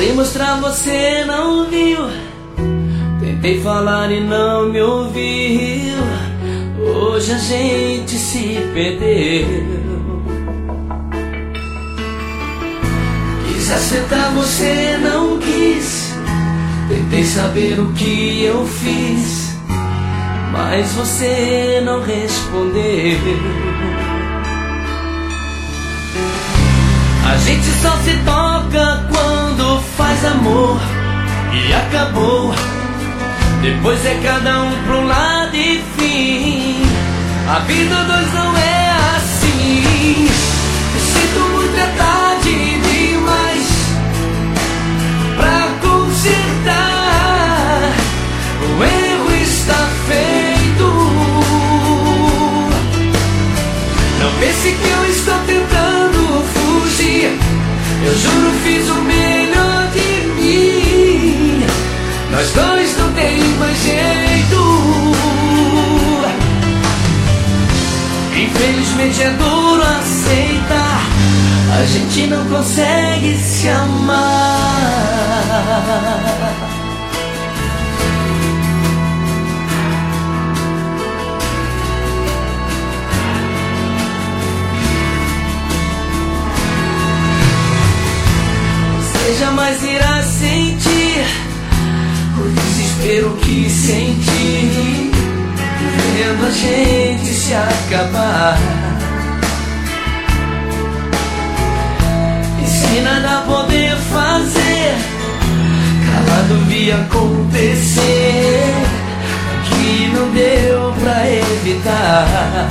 Tentei mostrar, você não viu. Tentei falar e não me ouviu. Hoje a gente se perdeu. Quis acertar, você não quis. Tentei saber o que eu fiz, mas você não respondeu. A gente só se toca quando faz amor e acabou. Depois é cada um pro lado e fim. A vida dois não é assim. Eu sinto muito, é tarde demais pra consertar. O erro está feito. Não pense que eu estou tentando fugir. Eu juro, fiz o melhor de mim. Nós dois não tem mais jeito. Infelizmente é duro aceitar. A gente não consegue se amar. Você jamais irá sentir o desespero que senti vendo a gente se acabar. E sem nada poder fazer, calado vi acontecer o que não deu pra evitar.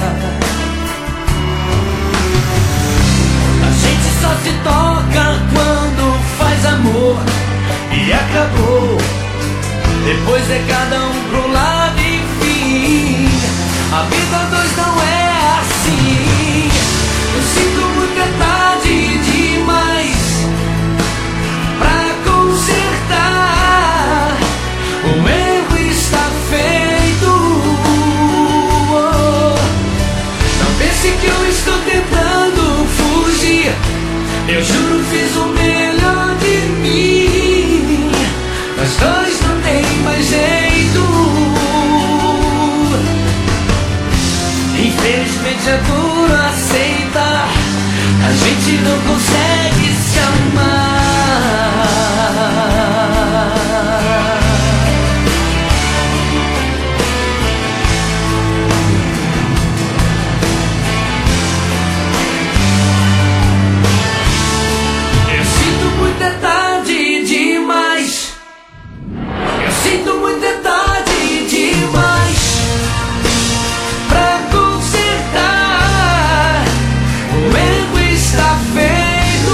A gente só se toca quando faz amor e acabou. Depois é cada um pro lado e fim. A vida dois não é assim. Eu sinto muito, é tarde demais pra consertar. O erro está feito. Não pense que eu estou tentando fugir. Eu juro, fiz o melhor de mim. Nós dois não tem mais jeito. Infelizmente é duro aceitar. A gente não consegue se amar. Eu sinto muito, é tarde demais. Eu sinto muito, é tarde demais pra consertar. O erro está feito.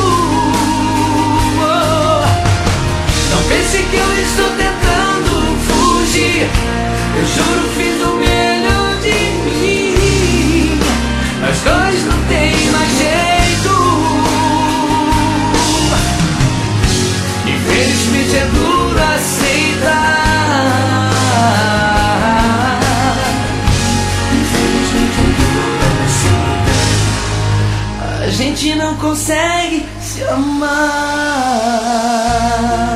Não pense que eu estou tentando fugir. Eu juro, fiz o melhor de mim. Nós dois não tem mais jeito. Infelizmente é duro aceitar. Infelizmente é duro aceitar. A gente não consegue se amar.